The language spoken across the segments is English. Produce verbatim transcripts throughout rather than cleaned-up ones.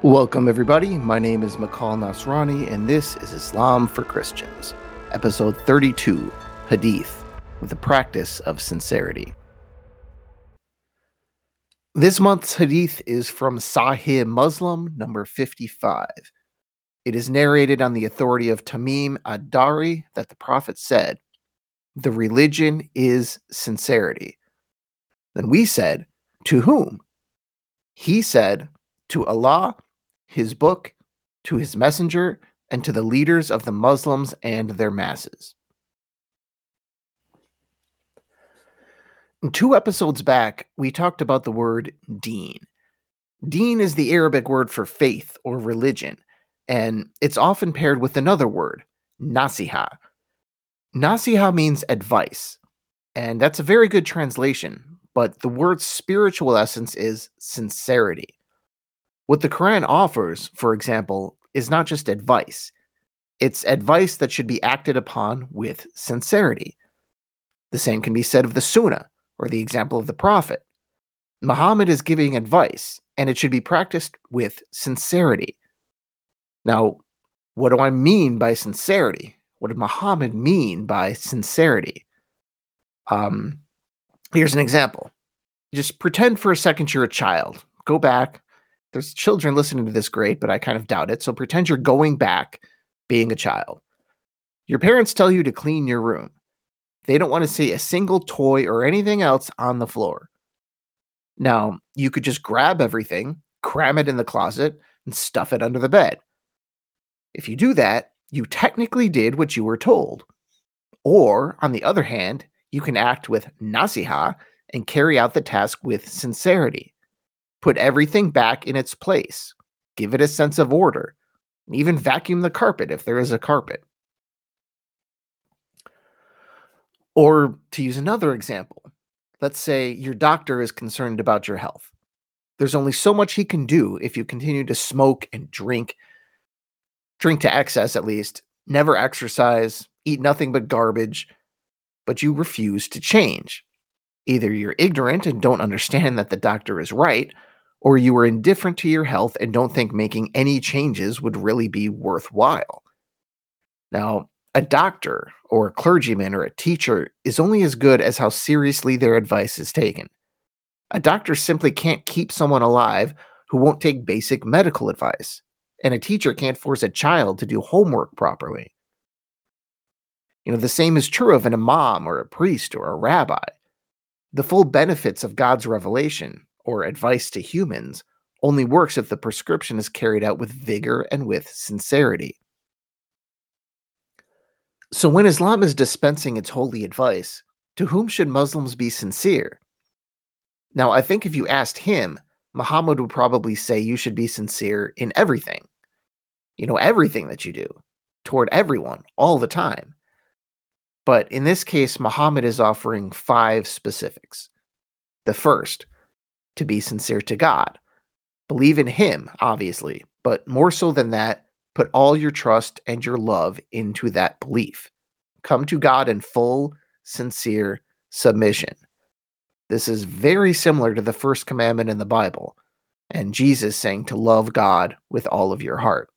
Welcome, everybody. My name is Makal Nasrani, and this is Islam for Christians, episode thirty-two, Hadith, with the practice of sincerity. This month's Hadith is from Sahih Muslim, number fifty-five. It is narrated on the authority of Tamim ad-Dari that the Prophet said, "The religion is sincerity." Then we said, "To whom?" He said, "To Allah, His book, to His messenger, and to the leaders of the Muslims and their masses." Two episodes back, we talked about the word deen. Deen is the Arabic word for faith or religion, and it's often paired with another word, nasiha. Nasiha means advice, and that's a very good translation, but the word's spiritual essence is sincerity. What the Quran offers, for example, is not just advice. It's advice that should be acted upon with sincerity. The same can be said of the Sunnah, or the example of the Prophet. Muhammad is giving advice, and it should be practiced with sincerity. Now, what do I mean by sincerity? What did Muhammad mean by sincerity? Um, here's an example. Just pretend for a second you're a child. Go back. There's children listening to this, great, but I kind of doubt it. So pretend you're going back being a child. Your parents tell you to clean your room. They don't want to see a single toy or anything else on the floor. Now, you could just grab everything, cram it in the closet, and stuff it under the bed. If you do that, you technically did what you were told. Or, on the other hand, you can act with nasiha and carry out the task with sincerity. Put everything back in its place. Give it a sense of order. And even vacuum the carpet if there is a carpet. Or, to use another example, let's say your doctor is concerned about your health. There's only so much he can do if you continue to smoke and drink, drink to excess at least, never exercise, eat nothing but garbage, but you refuse to change. Either you're ignorant and don't understand that the doctor is right, or you are indifferent to your health and don't think making any changes would really be worthwhile. Now, a doctor or a clergyman or a teacher is only as good as how seriously their advice is taken. A doctor simply can't keep someone alive who won't take basic medical advice, and a teacher can't force a child to do homework properly. You know, the same is true of an imam or a priest or a rabbi. The full benefits of God's revelation, or advice to humans, only works if the prescription is carried out with vigor and with sincerity. So when Islam is dispensing its holy advice, to whom should Muslims be sincere? Now, I think if you asked him, Muhammad would probably say you should be sincere in everything. You know, everything that you do, toward everyone, all the time. But in this case, Muhammad is offering five specifics. The first, to be sincere to God. Believe in Him, obviously, but more so than that, put all your trust and your love into that belief. Come to God in full, sincere submission. This is very similar to the first commandment in the Bible, and Jesus saying to love God with all of your heart.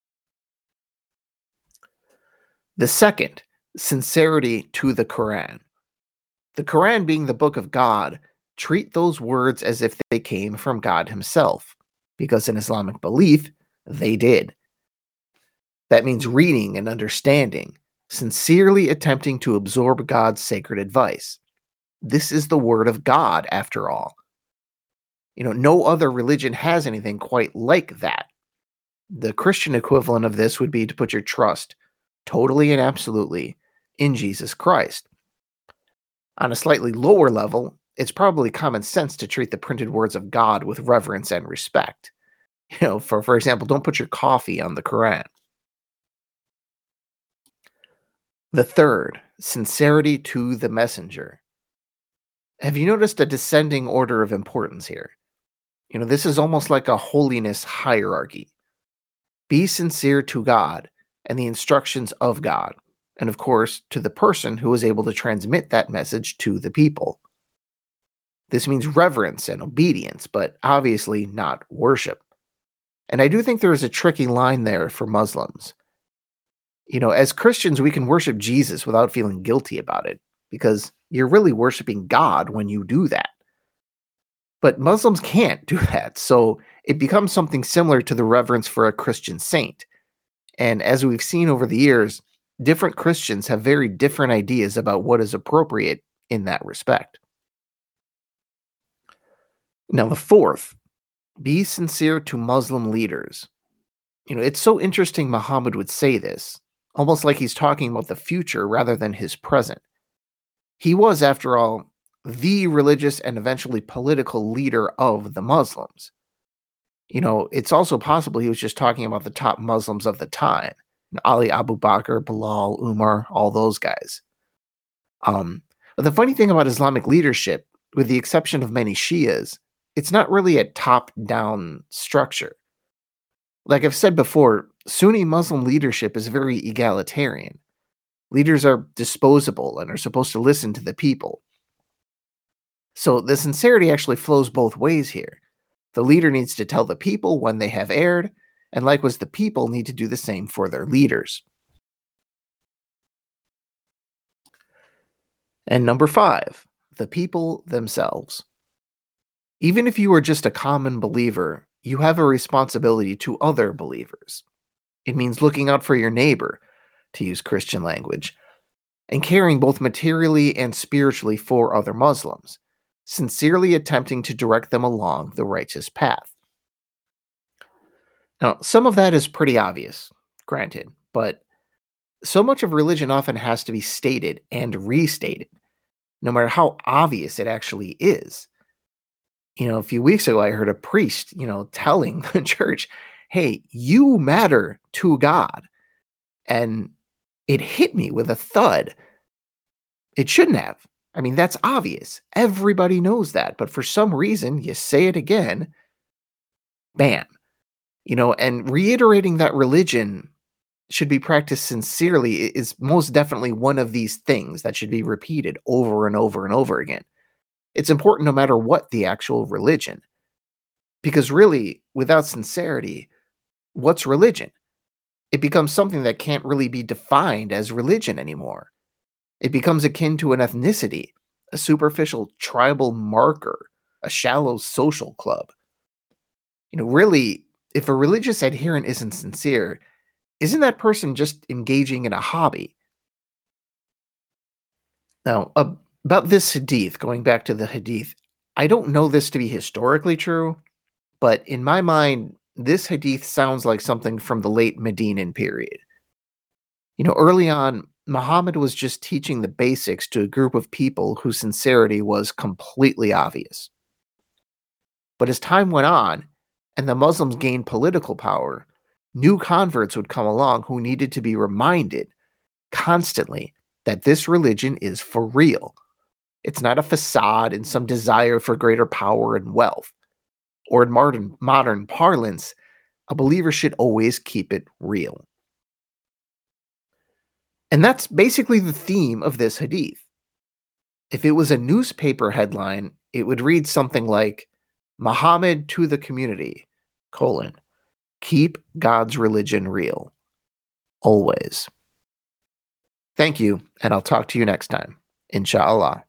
The second, sincerity to the Quran. The Quran being the book of God, treat those words as if they came from God Himself, because in Islamic belief, they did. That means reading and understanding, sincerely attempting to absorb God's sacred advice. This is the word of God, after all. You know, no other religion has anything quite like that. The Christian equivalent of this would be to put your trust, totally and absolutely, in Jesus Christ. On a slightly lower level, it's probably common sense to treat the printed words of God with reverence and respect. You know, for, for example, don't put your coffee on the Quran. The third, sincerity to the messenger. Have you noticed a descending order of importance here? You know, this is almost like a holiness hierarchy. Be sincere to God and the instructions of God, and of course, to the person who is able to transmit that message to the people. This means reverence and obedience, but obviously not worship. And I do think there is a tricky line there for Muslims. You know, as Christians, we can worship Jesus without feeling guilty about it because you're really worshiping God when you do that. But Muslims can't do that. So it becomes something similar to the reverence for a Christian saint. And as we've seen over the years, different Christians have very different ideas about what is appropriate in that respect. Now, the fourth, be sincere to Muslim leaders. You know, it's so interesting Muhammad would say this, almost like he's talking about the future rather than his present. He was, after all, the religious and eventually political leader of the Muslims. You know, it's also possible he was just talking about the top Muslims of the time. Ali Abu Bakr, Bilal, Umar, all those guys. Um, but the funny thing about Islamic leadership, with the exception of many Shias, it's not really a top-down structure. Like I've said before, Sunni Muslim leadership is very egalitarian. Leaders are disposable and are supposed to listen to the people. So the sincerity actually flows both ways here. The leader needs to tell the people when they have erred, and likewise the people need to do the same for their leaders. And number five, the people themselves. Even if you are just a common believer, you have a responsibility to other believers. It means looking out for your neighbor, to use Christian language, and caring both materially and spiritually for other Muslims, sincerely attempting to direct them along the righteous path. Now, some of that is pretty obvious, granted, but so much of religion often has to be stated and restated, no matter how obvious it actually is. You know, a few weeks ago, I heard a priest, you know, telling the church, hey, you matter to God. And it hit me with a thud. It shouldn't have. I mean, that's obvious. Everybody knows that. But for some reason, you say it again, bam. You know, and reiterating that religion should be practiced sincerely is most definitely one of these things that should be repeated over and over and over again. It's important no matter what the actual religion. Because really, without sincerity, what's religion? It becomes something that can't really be defined as religion anymore. It becomes akin to an ethnicity, a superficial tribal marker, a shallow social club. You know, really, if a religious adherent isn't sincere, isn't that person just engaging in a hobby? Now, uh, about this hadith, going back to the hadith, I don't know this to be historically true, but in my mind, this hadith sounds like something from the late Medinan period. You know, early on, Muhammad was just teaching the basics to a group of people whose sincerity was completely obvious. But as time went on, and the Muslims gained political power, new converts would come along who needed to be reminded constantly that this religion is for real. It's not a facade in some desire for greater power and wealth. Or in modern, modern parlance, a believer should always keep it real. And that's basically the theme of this hadith. If it was a newspaper headline, it would read something like, Muhammad to the community, colon, keep God's religion real. Always. Thank you, and I'll talk to you next time. Inshallah.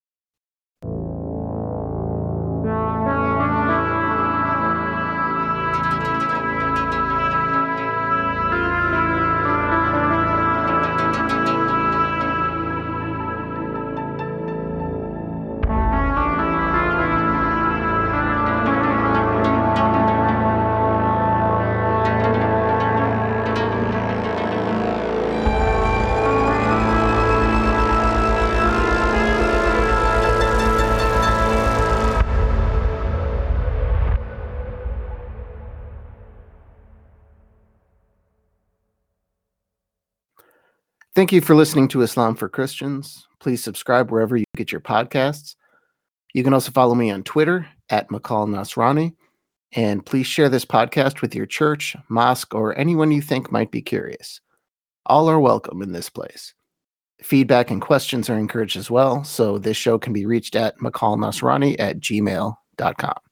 Thank you for listening to Islam for Christians. Please subscribe wherever you get your podcasts. You can also follow me on Twitter at McCall Nasrani. And please share this podcast with your church, mosque, or anyone you think might be curious. All are welcome in this place. Feedback and questions are encouraged as well, so this show can be reached at mccallnasrani at gmail dot com.